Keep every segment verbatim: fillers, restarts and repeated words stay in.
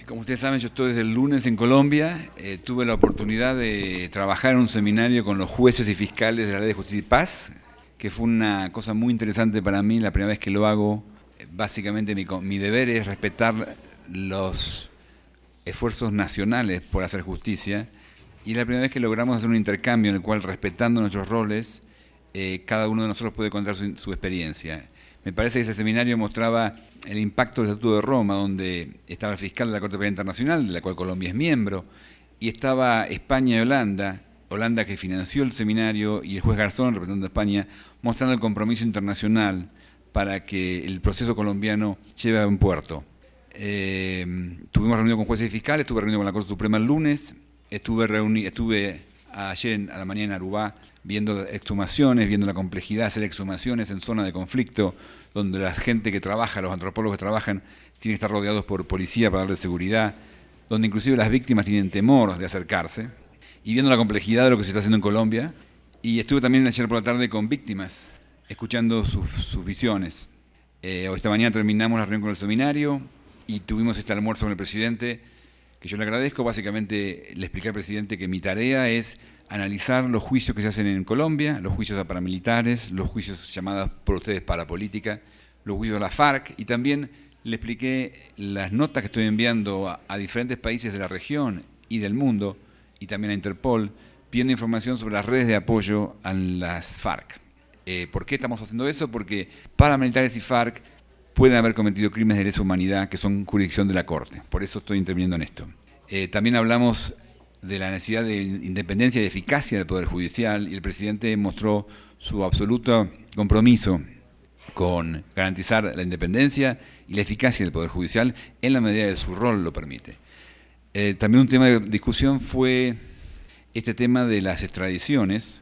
Como ustedes saben, yo estoy desde el lunes en Colombia. Eh, tuve la oportunidad de trabajar en un seminario con los jueces y fiscales de la Ley de Justicia y Paz, que fue una cosa muy interesante para mí, la primera vez que lo hago. Básicamente mi, mi deber es respetar los esfuerzos nacionales por hacer justicia, y es la primera vez que logramos hacer un intercambio en el cual, respetando nuestros roles, eh, cada uno de nosotros puede contar su, su experiencia. Me parece que ese seminario mostraba el impacto del Estatuto de Roma, donde estaba el fiscal de la Corte Penal Internacional, de la cual Colombia es miembro, y estaba España y Holanda, Holanda que financió el seminario, y el juez Garzón, representando a España, mostrando el compromiso internacional para que el proceso colombiano lleve a buen puerto. Eh, estuvimos reunidos con jueces y fiscales, estuve reunido con la Corte Suprema el lunes, estuve, reuni estuve ayer en, a la mañana en Aruba viendo exhumaciones, viendo la complejidad de hacer exhumaciones en zona de conflicto, donde la gente que trabaja, los antropólogos que trabajan, tienen que estar rodeados por policía para darle seguridad, donde inclusive las víctimas tienen temor de acercarse, y viendo la complejidad de lo que se está haciendo en Colombia. Y estuve también ayer por la tarde con víctimas, escuchando sus, sus visiones. Eh, esta mañana terminamos la reunión con el seminario y tuvimos este almuerzo con el presidente, que yo le agradezco. Básicamente le expliqué al presidente que mi tarea es analizar los juicios que se hacen en Colombia, los juicios a paramilitares, los juicios llamados por ustedes parapolítica, los juicios a la FARC, y también le expliqué las notas que estoy enviando a, a diferentes países de la región y del mundo, y también a Interpol, pidiendo información sobre las redes de apoyo a las FARC. Eh, ¿Por qué estamos haciendo eso? Porque paramilitares y FARC pueden haber cometido crímenes de lesa humanidad que son jurisdicción de la Corte. Por eso estoy interviniendo en esto. Eh, también hablamos de la necesidad de independencia y eficacia del Poder Judicial, y el presidente mostró su absoluto compromiso con garantizar la independencia y la eficacia del Poder Judicial en la medida de su rol lo permite. Eh, también un tema de discusión fue este tema de las extradiciones,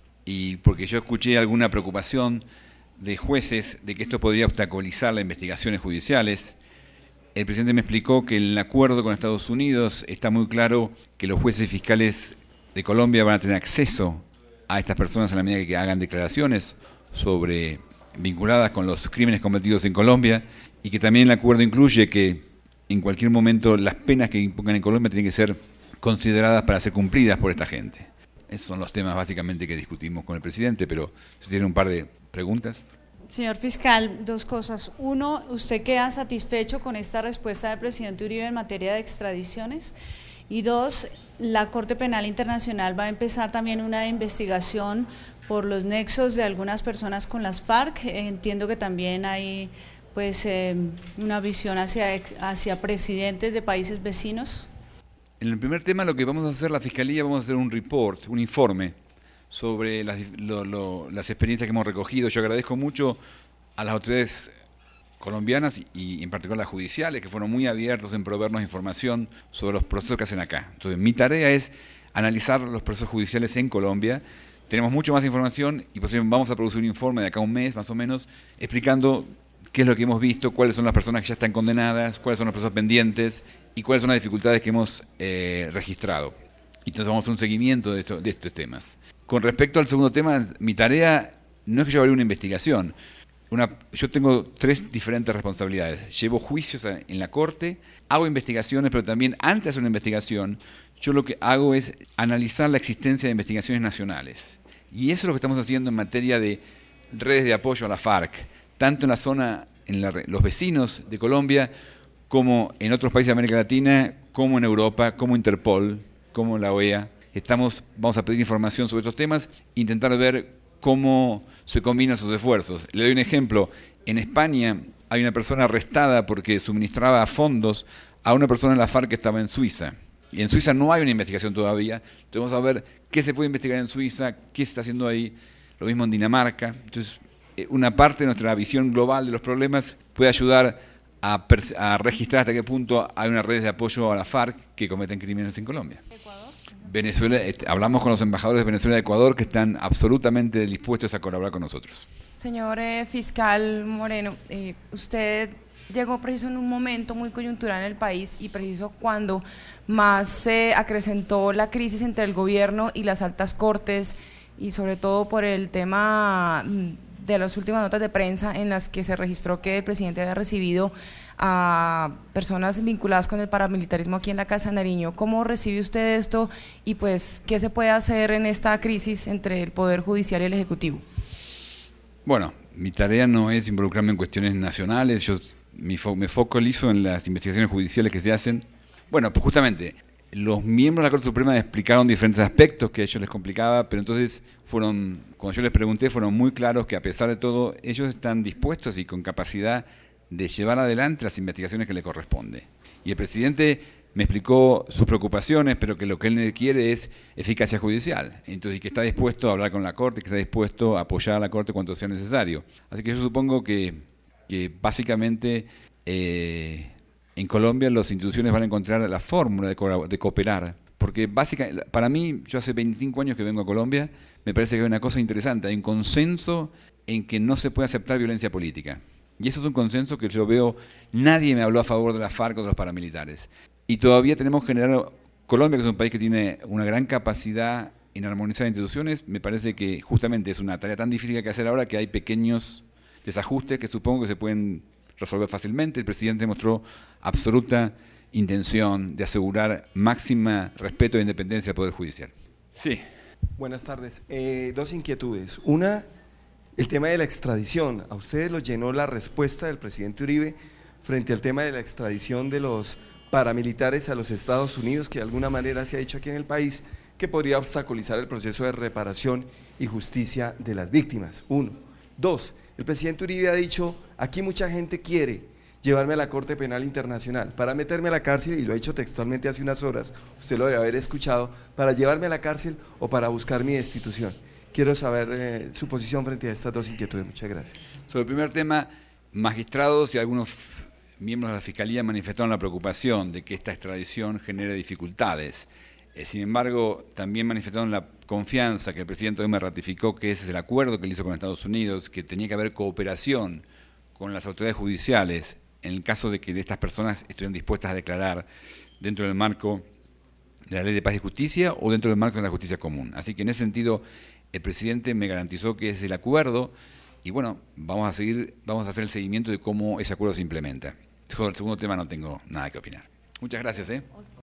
y porque yo escuché alguna preocupación de jueces de que esto podría obstaculizar las investigaciones judiciales. El presidente me explicó que en el acuerdo con Estados Unidos está muy claro que los jueces y fiscales de Colombia van a tener acceso a estas personas a la medida que hagan declaraciones sobre vinculadas con los crímenes cometidos en Colombia, y que también el acuerdo incluye que en cualquier momento las penas que impongan en Colombia tienen que ser consideradas para ser cumplidas por esta gente. Esos son los temas básicamente que discutimos con el presidente, pero si tiene un par de preguntas. Señor fiscal, dos cosas. Uno, ¿usted queda satisfecho con esta respuesta del presidente Uribe en materia de extradiciones? Y dos, la Corte Penal Internacional va a empezar también una investigación por los nexos de algunas personas con las FARC. Entiendo que también hay pues eh, una visión hacia, hacia presidentes de países vecinos. En el primer tema, lo que vamos a hacer la Fiscalía, vamos a hacer un report, un informe sobre las, lo, lo, las experiencias que hemos recogido. Yo agradezco mucho a las autoridades colombianas y, y en particular las judiciales, que fueron muy abiertos en proveernos información sobre los procesos que hacen acá. Entonces, mi tarea es analizar los procesos judiciales en Colombia. Tenemos mucho más información y pues, vamos a producir un informe de acá a un mes más o menos, explicando qué es lo que hemos visto, cuáles son las personas que ya están condenadas, cuáles son los procesos pendientes y cuáles son las dificultades que hemos eh, registrado. Entonces vamos a hacer un seguimiento de, esto, de estos temas. Con respecto al segundo tema, mi tarea no es que yo haga una investigación. Una, yo tengo tres diferentes responsabilidades. Llevo juicios en la Corte, hago investigaciones, pero también antes de hacer una investigación, yo lo que hago es analizar la existencia de investigaciones nacionales. Y eso es lo que estamos haciendo en materia de redes de apoyo a la FARC, tanto en la zona, en la, los vecinos de Colombia, como en otros países de América Latina, como en Europa, como Interpol, como la O E A. Estamos, vamos a pedir información sobre estos temas, intentar ver cómo se combinan sus esfuerzos. Le doy un ejemplo. En España hay una persona arrestada porque suministraba fondos a una persona en la FARC que estaba en Suiza. Y en Suiza no hay una investigación todavía. Entonces vamos a ver qué se puede investigar en Suiza, qué se está haciendo ahí. Lo mismo en Dinamarca. Entonces, una parte de nuestra visión global de los problemas puede ayudar a, a registrar hasta qué punto hay una red de apoyo a la FARC que cometen crímenes en Colombia. ¿Ecuador? Venezuela, hablamos con los embajadores de Venezuela y Ecuador que están absolutamente dispuestos a colaborar con nosotros. Señor eh, fiscal Moreno, eh, usted llegó preciso en un momento muy coyuntural en el país y preciso cuando más se acrecentó la crisis entre el gobierno y las altas cortes, y sobre todo por el tema de las últimas notas de prensa en las que se registró que el presidente había recibido a personas vinculadas con el paramilitarismo aquí en la Casa de Nariño. ¿Cómo recibe usted esto y pues qué se puede hacer en esta crisis entre el Poder Judicial y el Ejecutivo? Bueno, mi tarea no es involucrarme en cuestiones nacionales, yo me, fo me focalizo en las investigaciones judiciales que se hacen. Bueno, pues justamente, los miembros de la Corte Suprema explicaron diferentes aspectos que a ellos les complicaba, pero entonces fueron, cuando yo les pregunté, fueron muy claros que a pesar de todo, ellos están dispuestos y con capacidad de llevar adelante las investigaciones que le corresponde. Y el presidente me explicó sus preocupaciones, pero que lo que él quiere es eficacia judicial. Entonces, y que está dispuesto a hablar con la Corte, que está dispuesto a apoyar a la Corte cuanto sea necesario. Así que yo supongo que, que básicamente eh, en Colombia las instituciones van a encontrar la fórmula de, co de cooperar. Porque básicamente, para mí, yo hace veinticinco años que vengo a Colombia, me parece que hay una cosa interesante, hay un consenso en que no se puede aceptar violencia política. Y eso es un consenso que yo veo, nadie me habló a favor de la FARC o de los paramilitares. Y todavía tenemos que generar, Colombia, que es un país que tiene una gran capacidad en armonizar instituciones, me parece que justamente es una tarea tan difícil que hay que hacer ahora que hay pequeños desajustes que supongo que se pueden resolver fácilmente. El presidente mostró absoluta intención de asegurar máxima respeto e independencia del Poder Judicial. Sí. Buenas tardes. Eh, dos inquietudes. Una, el tema de la extradición. ¿A ustedes los llenó la respuesta del presidente Uribe frente al tema de la extradición de los paramilitares a los Estados Unidos, que de alguna manera se ha dicho aquí en el país que podría obstaculizar el proceso de reparación y justicia de las víctimas? Uno. Dos, el presidente Uribe ha dicho, aquí mucha gente quiere llevarme a la Corte Penal Internacional para meterme a la cárcel, y lo ha hecho textualmente hace unas horas, usted lo debe haber escuchado, para llevarme a la cárcel o para buscar mi destitución. Quiero saber eh, su posición frente a estas dos inquietudes. Muchas gracias. Sobre el primer tema, magistrados y algunos miembros de la Fiscalía manifestaron la preocupación de que esta extradición genere dificultades. Eh, sin embargo, también manifestaron la confianza que el presidente hoy me ratificó que ese es el acuerdo que él hizo con Estados Unidos, que tenía que haber cooperación con las autoridades judiciales en el caso de que estas personas estuvieran dispuestas a declarar dentro del marco de la Ley de Paz y Justicia o dentro del marco de la justicia común. Así que en ese sentido el presidente me garantizó que ese es el acuerdo y bueno, vamos a seguir, vamos a hacer el seguimiento de cómo ese acuerdo se implementa. Sobre el segundo tema no tengo nada que opinar. Muchas gracias. ¿eh?